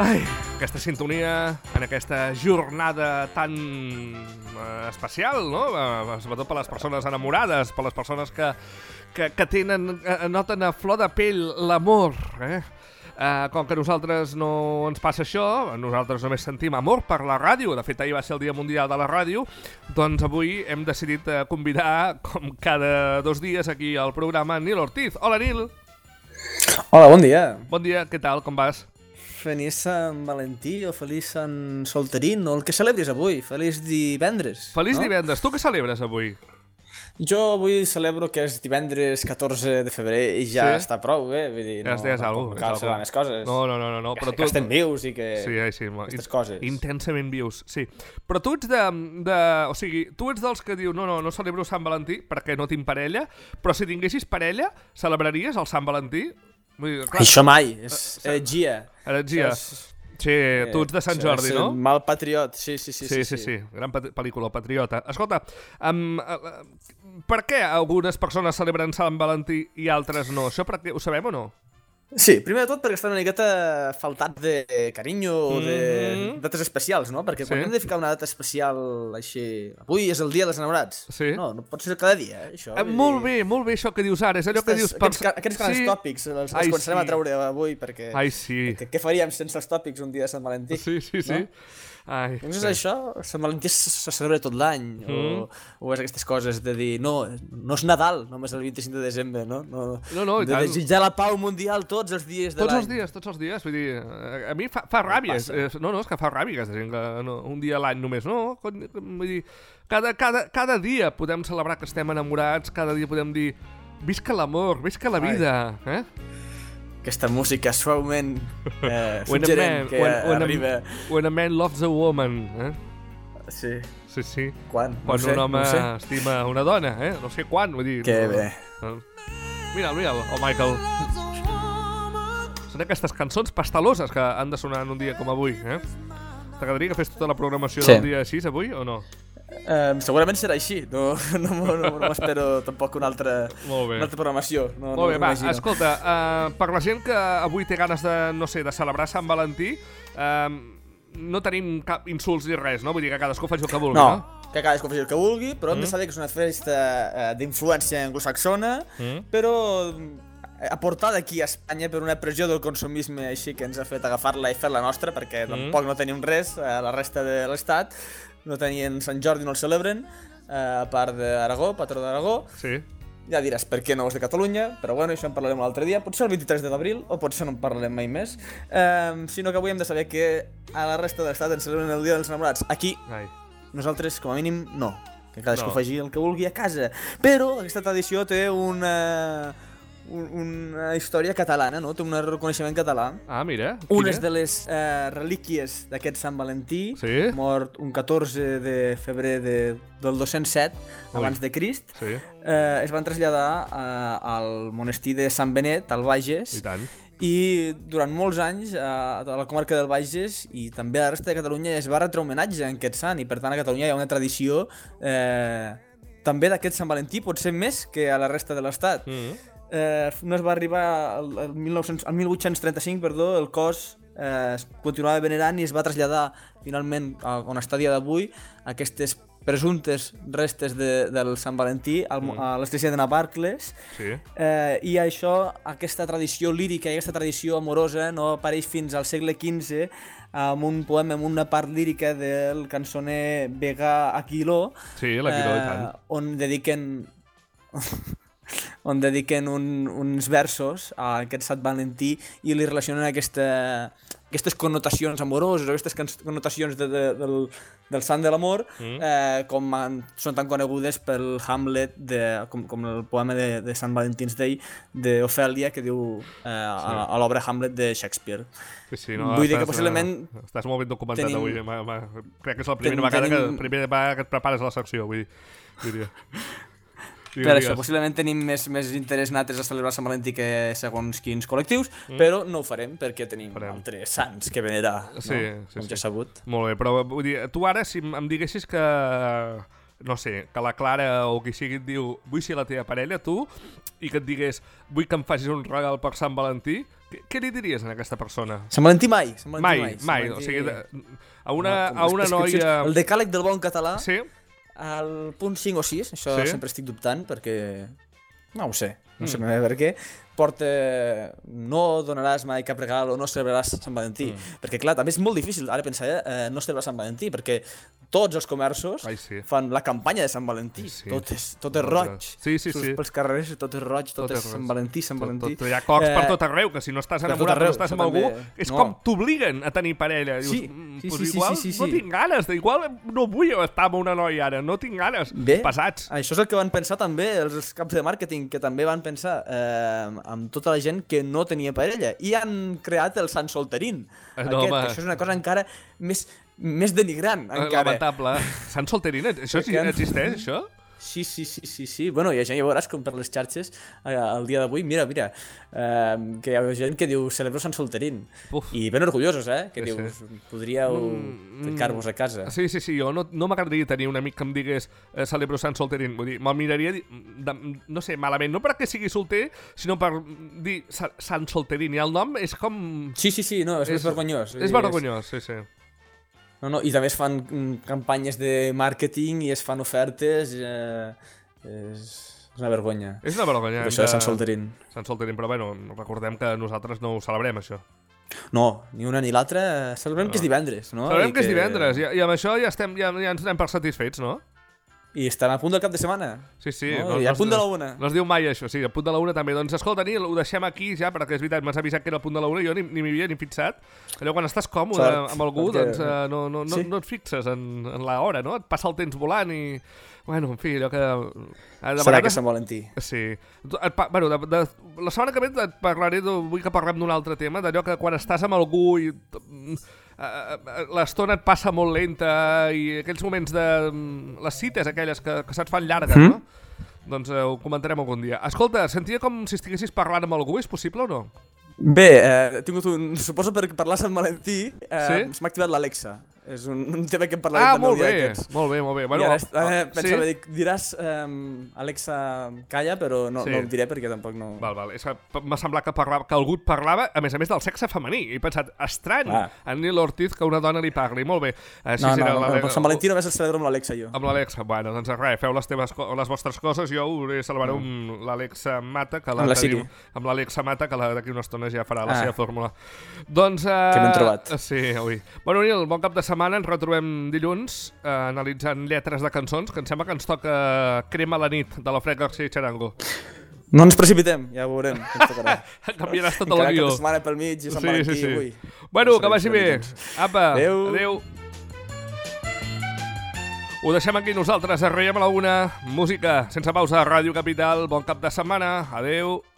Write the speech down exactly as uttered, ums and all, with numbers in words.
Ai, aquesta sintonia en aquesta jornada tan eh, especial, no? Eh, sobretot per les persones enamorades, per les persones que, que, que tenen, eh, noten a flor de pell l'amor, eh? Eh, com que a nosaltres no ens passa això, nosaltres només sentim amor per la ràdio, de fet ahir va ser el Dia Mundial de la Ràdio, doncs avui hem decidit eh, convidar, com cada dos dies aquí al programa, Nil Ortiz. Hola, Nil! Hola, bon dia! Bon dia, què tal, com vas? Feliç Sant Valentí o feliç Sant Solterín o el que celebris avui. Feliç divendres. Feliç no? divendres. Tu què celebres avui? Jo avui celebro que és divendres catorze de febrer i ja Sí? està prou, eh? Vull dir, Ja no, és no, algo, no és cal algo. celebrar més coses. No, no, no, no, no. Que, Però que tu... estem vius i que... Sí, ai, sí. Aquestes coses. Intensament vius, sí. Però tu ets de, de... O sigui, tu ets dels que diu no, no, no celebro Sant Valentí perquè no tinc parella, però si tinguessis parella, celebraries el Sant Valentí? Vull dir, clar, Això mai, és Eh, heretgia. heretgia. Això és- Sí, tu ets de Sant això Jordi, és no? Mal patriot, sí, sí, sí. Sí, sí, sí. Gran pat- pel·lícula, Patriota. Escolta, um, uh, per què algunes persones celebren Sant Valentí i altres no? Això per què, ho sabem o no? Sí, primer de tot perquè estan una miqueta faltats de carinyo o de Mhm. dates especials, no? Perquè quan Sí. hem de ficar una data especial així... Avui és el dia dels enamorats. Sí. No, no pot ser cada dia, eh, això. Eh, vull molt dir, bé, molt bé això que dius ara. És allò que dius... Aquests, aquests, ca- aquests grans Sí. tòpics els, els Ai, començarem sí. a treure avui perquè... Ai, sí. Que, què faríem sense els tòpics un dia de Sant Valentí? Sí, sí, sí. No? Ai, Doncs és sí. això, Sant Valentí se, se celebra tot l'any, Mm. o, o és aquestes coses de dir, no, no és Nadal només el vint-i-cinc de desembre, no? No, No, no, i de tant. desitjar la pau mundial tots els dies de Tots l'any. els dies, tots els dies. Vull dir, eh, a mi fa, fa ràbia. passa? Eh, No, no, és que fa ràbia aquesta gent que no, un dia a l'any només. No, con- vull dir, cada, cada, cada dia podem celebrar que estem enamorats, cada dia podem dir visca l'amor, visca la Ai. vida. Eh? Aquesta música suaument eh, When a suggerent man- que when- when a- arriba... When a man loves a woman. Eh? Sí, Sí, sí. quan? Quan no sé, un home no sé. estima una dona, eh? No sé quan, vull dir... Que no, bé. No. Mira'l, mira'l, el Michael. Són aquestes cançons pasteloses que han de sonar en un dia com avui, eh? T'agradaria que fes tota la programació Sí. del dia així, avui, o no? Eh, segurament serà així, no, no, no, no, no m'espero tampoc una altra, Molt bé. una altra programació. No, Molt bé, no va, m'imagino. escolta, uh, per la gent que avui té ganes de, no sé, de celebrar Sant Valentí, uh, no tenim cap insults ni res, no? Vull dir que cadascú faci el que vulgui, no? No, que cadascú faci el que vulgui, però hem de Mm. saber que és una festa eh, d'influència anglosaxona, Mm. però eh, aportada aquí a Espanya per una pressió del consumisme així que ens ha fet agafar-la i fer-la nostra, perquè Mm. tampoc no tenim res a la resta de l'Estat, no tenien Sant Jordi, no el celebren, eh, a part d'Aragó, patró d'Aragó. Sí. Ja diràs per què no és de Catalunya, però bueno, això en parlarem un altre dia. Potser el vint-i-tres d'abril, o potser no en parlarem mai més. Eh, sinó que avui hem de saber que a la resta de l'Estat ens celebren el Dia dels Enamorats. Aquí, Ai. nosaltres, com a mínim, no. Que cadascú No. faci el que vulgui a casa. Però aquesta tradició té una, un, una història catalana, no? Té un reconeixement català. Ah, mira. quin Unes és? de les eh, relíquies d'aquest Sant Valentí, Sí? mort un catorze de febrer de, del dos-cents set abans de Crist, Sí, eh, es van traslladar eh, al monestir de Sant Benet, al Bages, i tant. i durant molts anys eh, a la comarca del Bages i també a la resta de Catalunya es va retre homenatge a aquest sant, i per tant a Catalunya hi ha una tradició eh, també d'aquest Sant Valentí, potser més que a la resta de l'Estat. Mm. Eh, no es va arribar al, al, mil nou-cents, al mil vuit-cents trenta-cinc, perdó, el cos eh, es continuava venerant i es va traslladar finalment a on està a dia d'avui aquestes presumptes restes de, del Sant Valentí al, Mm. a l'església de Navarcles. Sí. Eh, I això, aquesta tradició lírica i aquesta tradició amorosa no apareix fins al segle quinze amb un poema, amb una part lírica del cançoner Vega Aquiló, Sí, la Quiró, i tant. on dediquen on dediquen un, uns versos a aquest Sant Valentí i li relacionen aquesta, aquestes connotacions amoroses o aquestes can- connotacions de, de, del, del sant de l'amor, Mm. eh, com han, són tan conegudes pel Hamlet, de, com, com el poema de, de Sant Valentín's Day d'Ofèlia, que diu eh, a, a l'obra Hamlet de Shakespeare. Sí, sí, no, Vull dir que estàs, possiblement eh, Estàs molt ben documentat tenim- avui. Ma, ma, crec que és la primera ten- vegada tenim- que, primera vegada que et prepares a la secció, vull dir. Diria. Digues, Per això, digues. possiblement tenim més, més interès nosaltres a celebrar Sant Valentí que segons quins col·lectius, mm. però no ho farem perquè tenim Farem. altres sants que venerar, Sí, no? sí, Com sí. ja sabut. Molt bé, però vull dir, tu ara si em em diguessis que no sé, que la Clara o qui sigui et diu vull ser la teva parella, tu, i que et digués vull que em facis un regal per Sant Valentí, què, què li diries a aquesta persona? Sant Valentí mai. Sant Valentí mai, mai, mai. Sant Valentí... O sigui, de, a una, no, a una noia... El decàleg del bon català, sí? al punt cinc o sis, això sí? sempre estic dubtant perquè... No ho sé, no sé mm. per què. Porta no donaràs mai cap regal o no celebraràs Sant Valentí. Mm. Perquè, clar, també és molt difícil, ara pensar, eh, no celebrar Sant Valentí, perquè tots els comerços Ai, sí. fan la campanya de Sant Valentí. Sí. Tot, és, tot és roig. Sí, sí, sí. Pels carrers tot és roig, tot, tot és Sant Valentí, Sant Valentí. Tot, tot, hi ha cocs eh, per tot arreu, que si no estàs enamorat, arreu, no estàs amb algú, també. És no. com t'obliguen a tenir parella. Dius, sí, mm, sí, pues sí, igual sí, sí, sí, no sí. tinc ganes, igual no vull estar amb una noia ara, no tinc ganes. Bé, pesats. Això és el que van pensar també els caps de màrqueting, que també van pensar eh, amb tota la gent que no tenia parella, i han creat el Sant Solterín. No, aquest, que això és una cosa encara més, més denigrant. Encara. Lamentable. Sant Solterín, això sí, existeix, això? Sí, sí, sí, sí, sí. Bueno, hi ha gent, ja veuràs com per les xarxes eh, el dia d'avui, mira, mira, eh, que hi ha gent que diu celebro Sant Solterín. Uf. I ben orgullosos, eh? Que sí, dius, sí. podríeu mm, ficar-vos a casa. Sí, sí, sí, jo no, no m'agradaria tenir un amic que em digués eh, celebro Sant Solterín. Vull dir, me'l miraria, de, no sé, malament, no perquè sigui solter, sinó per dir Sant Solterín. I el nom és com... Sí, sí, sí, no, és, és més vergonyós. És vergonyós, sí, sí. No, no, i també es fan campanyes de màrqueting i es fan ofertes, eh, és una vergonya. És una vergonya. Això de Sant Solterín. Sant Solterín, però bueno, recordem que nosaltres no ho celebrem, això. No, ni una ni l'altra, celebrem no. que és divendres, no? Celebrem I que és divendres, i, i amb això ja, estem, ja, ja ens donem per satisfets, no? I estan a punt del cap de setmana. Sí, sí. No? No, I no, a punt no, de la una. No es diu mai això, sí, a punt de la una també. Doncs escolta, Nil, ho deixem aquí ja, perquè és veritat, m'has avisat que era a punt de la una i jo ni, ni m'hi havia ni fixat. Allò, quan estàs còmode Sort, amb algú, perquè... doncs uh, no, no, no, sí. no et fixes en, en l'hora, no? Et passa el temps volant i... Bueno, en fi, allò que... De Serà vegades... que Sant Valentí. Sí. Et pa... bueno, de, de... la setmana que ve et parlaré, de... vull que parlem d'un altre tema, d'allò que quan estàs amb algú i... l'estona et passa molt lenta i aquells moments de... les cites aquelles que, que se't fan llargues, mm. no? Doncs eh, ho comentarem algun dia. Escolta, sentia com si estiguessis parlant amb algú, és possible o no? Bé, eh, he tingut un... Suposo per parlar a Sant Valentí eh, sí? m'ha activat l'Alexa. És un, un tema que hem parlat ah, de molt nou bé, dies. molt bé, molt bé. Bueno, I ara, eh, pensava, sí? dic, diràs um, Alexa, calla, però no, sí. no ho diré perquè tampoc no... Val, val. M'ha semblat que, parlava, que algú et parlava, a més a més, del sexe femení. He pensat, estrany, ah. a Nil Ortiz, que una dona li parli. Molt bé. Així no, no, no, no, per Sant Valentí només el celebro amb l'Alexa, jo. Amb l'Alexa, bueno, doncs res, feu les, teves, les vostres coses, jo ho celebraré no. amb l'Alexa Mata, que la amb la teniu, amb l'Alexa Mata, que d'aquí una estona ja farà la ah. seva fórmula. Doncs... Uh, que m'hem trobat. Sí, avui. Bueno, Nil, bon cap de setmana, ens retrobem dilluns eh, analitzant lletres de cançons, que em sembla que ens toca Crema la nit, de la Fred García i Charango. No ens precipitem, ja ho veurem. Canviaràs tot el guió. Encara que setmana pel mig i Sant Valentí, sí, sí, sí. avui. Bueno, que vagi bé. Apa, adéu. adéu. Ho deixem aquí nosaltres, arribem a la una. Música sense pausa a Ràdio Capital. Bon cap de setmana. Adéu.